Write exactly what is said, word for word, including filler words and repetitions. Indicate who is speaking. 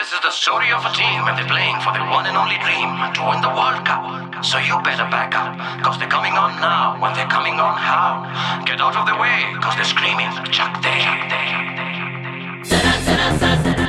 Speaker 1: This is the story of a team and they're playing for their one and only dream to win the World Cup. So you better back up, cause they're coming on now. When they're coming on, how? Get out of the way, cause they're screaming, Chuck Day.